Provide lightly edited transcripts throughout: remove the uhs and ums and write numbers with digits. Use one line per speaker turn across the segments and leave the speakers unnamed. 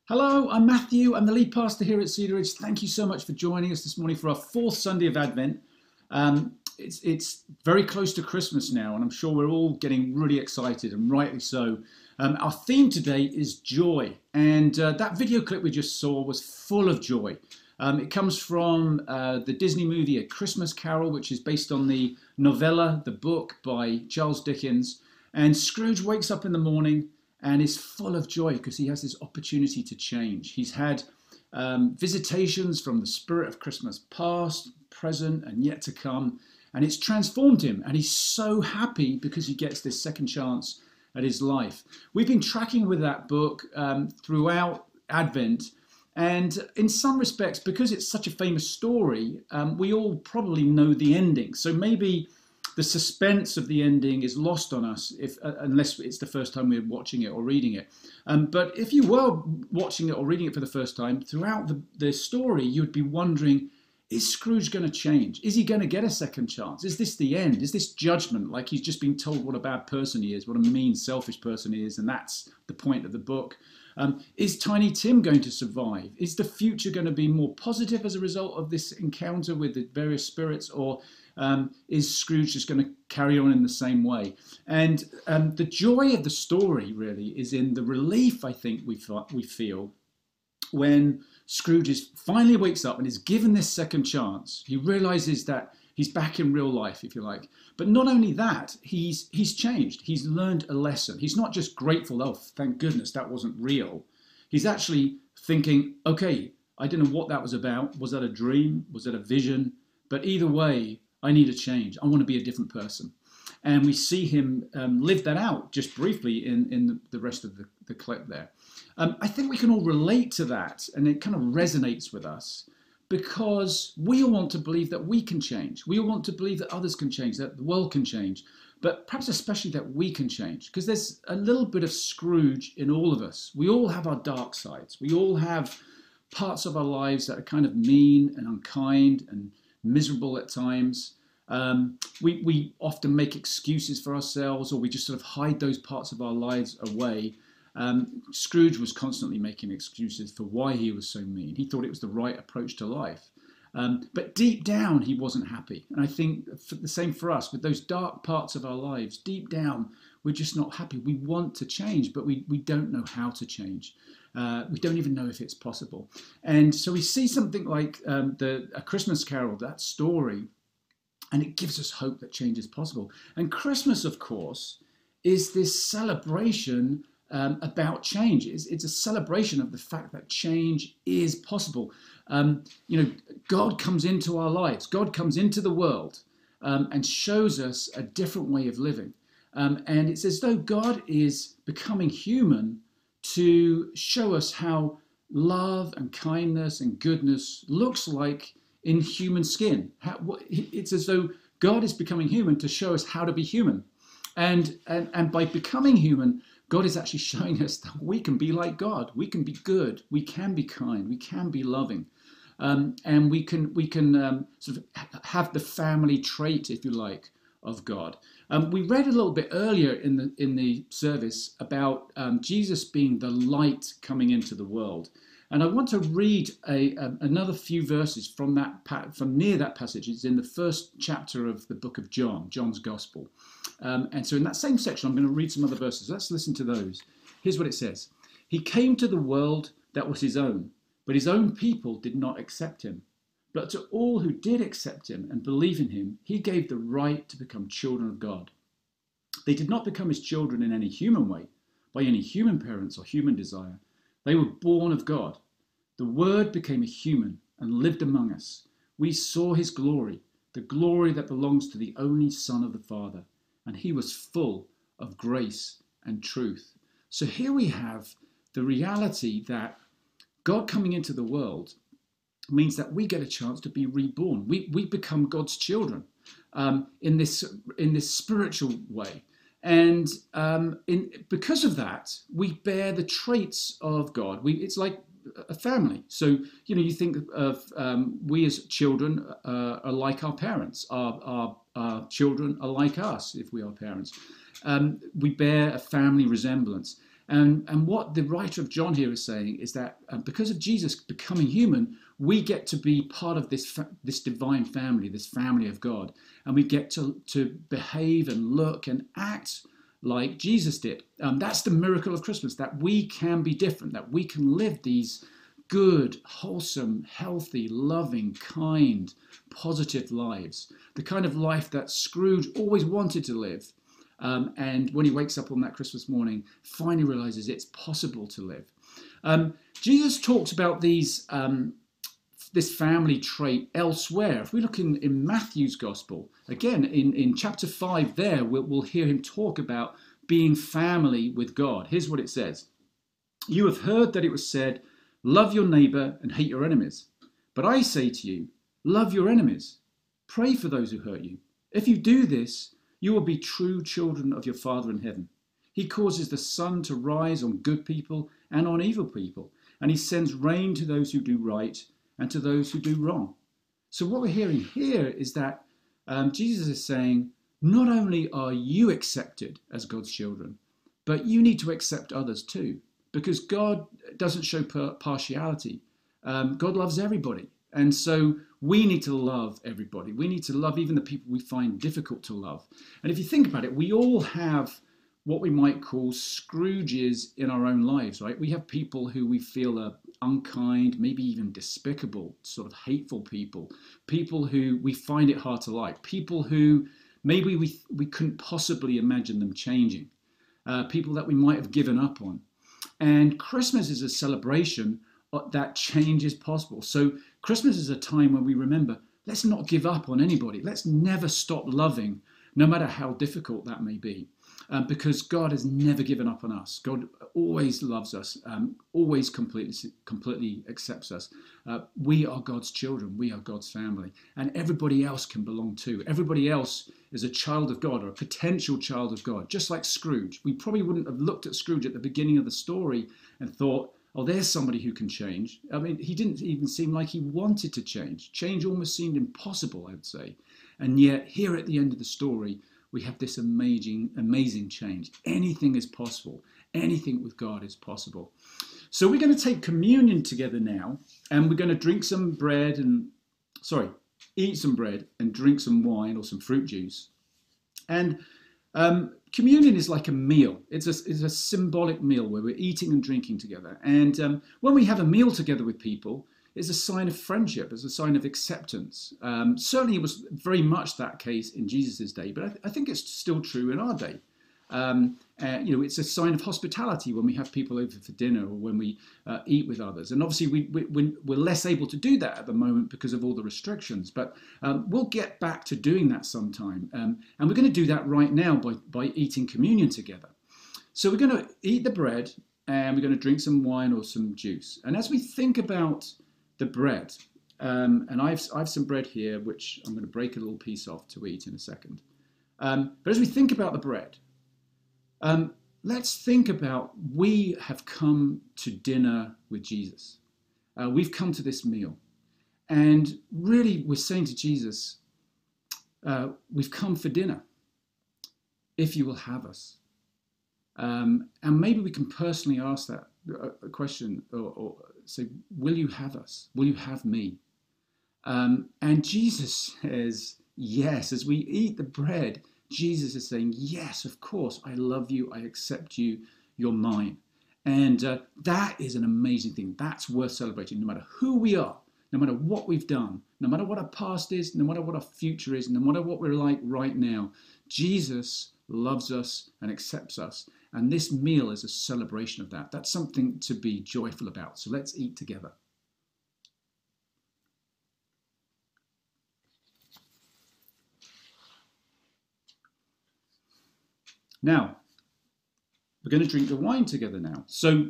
Hello, I'm Matthew. I'm the lead pastor here at Cedar Ridge. Thank you so much for joining us this morning for our fourth Sunday of Advent. It's very close to Christmas now, and I'm sure we're all getting really excited, and rightly so. Our theme today is joy, and that video clip we just saw was full of joy. It comes from the Disney movie A Christmas Carol, which is based on the novella, the book by Charles Dickens. And Scrooge wakes up in the morning and is full of joy because he has this opportunity to change. He's had visitations from the spirit of Christmas past, present, and yet to come, and it's transformed him, and he's so happy because he gets this second chance at his life. We've been tracking with that book throughout Advent, and in some respects, because it's such a famous story, we all probably know the ending. So maybe the suspense of the ending is lost on us unless it's the first time we're watching it or reading it. But if you were watching it or reading it for the first time, throughout the story, you'd be wondering, is Scrooge going to change? Is he going to get a second chance? Is this the end? Is this judgment? Like he's just been told what a bad person he is, what a mean, selfish person he is, and that's the point of the book. Is Tiny Tim going to survive? Is the future going to be more positive as a result of this encounter with the various spirits, or is Scrooge just going to carry on in the same way? And the joy of the story really is in the relief I think we feel when Scrooge finally wakes up and is given this second chance. He realizes that he's back in real life, if you like. But not only that, he's changed. He's learned a lesson. He's not just grateful, oh, thank goodness that wasn't real. He's actually thinking, okay, I don't know what that was about. Was that a dream? Was that a vision? But either way, I need a change. I want to be a different person. And we see him live that out just briefly in the rest of the clip there. I think we can all relate to that, and it kind of resonates with us because we all want to believe that we can change. We all want to believe that others can change, that the world can change, but perhaps especially that we can change, because there's a little bit of Scrooge in all of us. We all have our dark sides. We all have parts of our lives that are kind of mean and unkind and miserable at times. We often make excuses for ourselves, or we just sort of hide those parts of our lives away. Scrooge was constantly making excuses for why he was so mean. He thought it was the right approach to life. But deep down, he wasn't happy. And I think the same for us, with those dark parts of our lives, deep down, we're just not happy. We want to change, but we don't know how to change. We don't even know if it's possible. And so we see something like A Christmas Carol, that story, and it gives us hope that change is possible. And Christmas, of course, is this celebration about change. It's a celebration of the fact that change is possible. God comes into our lives. God comes into the world and shows us a different way of living. And it's as though God is becoming human to show us how love and kindness and goodness looks like in human skin. It's as though God is becoming human to show us how to be human. And by becoming human, God is actually showing us that we can be like God. We can be good. We can be kind. We can be loving. And we can sort of have the family trait, if you like, of God. We read a little bit earlier in the service about Jesus being the light coming into the world. And I want to read another few verses from near that passage. It's in the first chapter of the book of John, John's Gospel. And so in that same section, I'm going to read some other verses. Let's listen to those. Here's what it says. He came to the world that was his own, but his own people did not accept him. But to all who did accept him and believe in him, he gave the right to become children of God. They did not become his children in any human way, by any human parents or human desire. They were born of God. The Word became a human and lived among us. We saw his glory, the glory that belongs to the only Son of the Father, and he was full of grace and truth. So here we have the reality that God coming into the world means that we get a chance to be reborn. We become God's children in this spiritual way. And because of that, we bear the traits of God. It's like a family. So, you think of we as children are like our parents. Our children are like us if we are parents. We bear a family resemblance. And what the writer of John here is saying is that because of Jesus becoming human, we get to be part of this divine family, this family of God. And we get to behave and look and act like Jesus did. That's the miracle of Christmas, that we can be different, that we can live these good, wholesome, healthy, loving, kind, positive lives. The kind of life that Scrooge always wanted to live. And when he wakes up on that Christmas morning, finally realizes it's possible to live. Jesus talks about this family trait elsewhere. If we look in Matthew's Gospel, again, in chapter 5 there, we'll hear him talk about being family with God. Here's what it says. You have heard that it was said, love your neighbor and hate your enemies. But I say to you, love your enemies. Pray for those who hurt you. If you do this, you will be true children of your Father in heaven. He causes the sun to rise on good people and on evil people, and he sends rain to those who do right and to those who do wrong. So what we're hearing here is that Jesus is saying, not only are you accepted as God's children, but you need to accept others too, because God doesn't show partiality. God loves everybody. And so we need to love everybody. We need to love even the people we find difficult to love. And if you think about it, we all have what we might call Scrooges in our own lives, right? We have people who we feel are unkind, maybe even despicable, sort of hateful people, people who we find it hard to like, people who maybe we couldn't possibly imagine them changing, people that we might have given up on. And Christmas is a celebration that change is possible. So Christmas is a time when we remember, let's not give up on anybody. Let's never stop loving, no matter how difficult that may be, because God has never given up on us. God always loves us, always completely accepts us. We are God's children. We are God's family, and everybody else can belong too. Everybody else is a child of God or a potential child of God, just like Scrooge. We probably wouldn't have looked at Scrooge at the beginning of the story and thought, oh, there's somebody who can change. I mean, he didn't even seem like he wanted to change. Change almost seemed impossible, I would say. And yet, here at the end of the story, we have this amazing change. Anything is possible. Anything with God is possible. So we're going to take communion together now, and we're going to eat some bread and drink some wine or some fruit juice. And communion is like a meal. It's a symbolic meal where we're eating and drinking together. And when we have a meal together with people, it's a sign of friendship. It's a sign of acceptance. Certainly it was very much that case in Jesus' day, but I think it's still true in our day. It's a sign of hospitality when we have people over for dinner or when we eat with others. And obviously we're less able to do that at the moment because of all the restrictions, but we'll get back to doing that sometime. And we're going to do that right now by eating communion together. So we're going to eat the bread and we're going to drink some wine or some juice. And as we think about the bread, and I've some bread here, which I'm going to break a little piece off to eat in a second. But as we think about the bread, let's think about we have come to dinner with Jesus. We've come to this meal. And really, we're saying to Jesus, we've come for dinner, if you will have us. And maybe we can personally ask that a question or say, will you have us? Will you have me? And Jesus says, yes. As we eat the bread, Jesus is saying, yes, of course, I love you, I accept you, you're mine. And that is an amazing thing. That's worth celebrating, no matter who we are, no matter what we've done, no matter what our past is, no matter what our future is, no matter what we're like right now. Jesus loves us and accepts us. And this meal is a celebration of that. That's something to be joyful about. So let's eat together. Now, we're going to drink the wine together now. So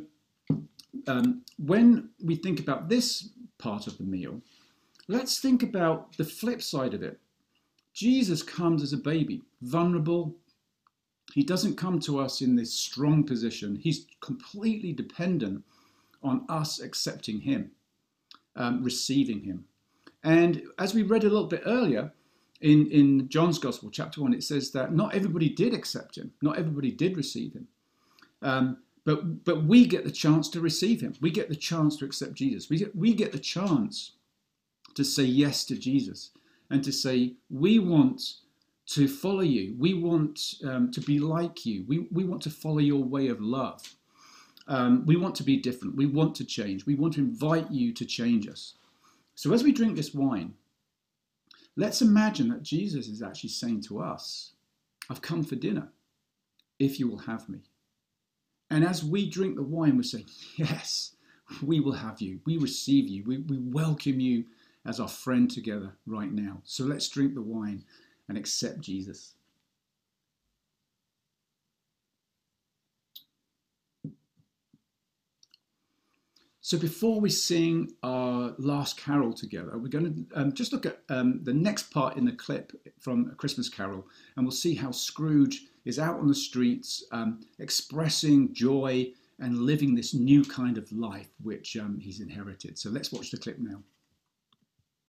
when we think about this part of the meal, let's think about the flip side of it. Jesus comes as a baby, vulnerable. He doesn't come to us in this strong position. He's completely dependent on us accepting him, receiving him. And as we read a little bit earlier, in John's Gospel, chapter 1, it says that not everybody did accept him. Not everybody did receive him. But we get the chance to receive him. We get the chance to accept Jesus. We get the chance to say yes to Jesus and to say, we want to follow you. We want to be like you. We want to follow your way of love. We want to be different. We want to change. We want to invite you to change us. So as we drink this wine, let's imagine that Jesus is actually saying to us, I've come for dinner, if you will have me. And as we drink the wine, we're saying, yes, we will have you. We receive you. We welcome you as our friend together right now. So let's drink the wine and accept Jesus. So before we sing our last carol together, we're going to just look at the next part in the clip from A Christmas Carol, and we'll see how Scrooge is out on the streets expressing joy and living this new kind of life which he's inherited. So let's watch the clip now.